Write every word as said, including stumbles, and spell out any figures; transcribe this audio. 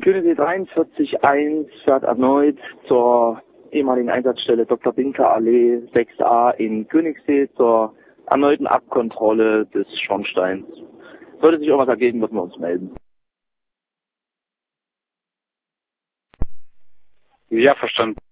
Königssee dreiundvierzig eins fährt erneut zur ehemaligen Einsatzstelle Doktor Binker Allee sechs a in Königssee zur erneuten Abkontrolle des Schornsteins. Sollte sich irgendwas ergeben, würden wir uns melden. Ja, verstanden.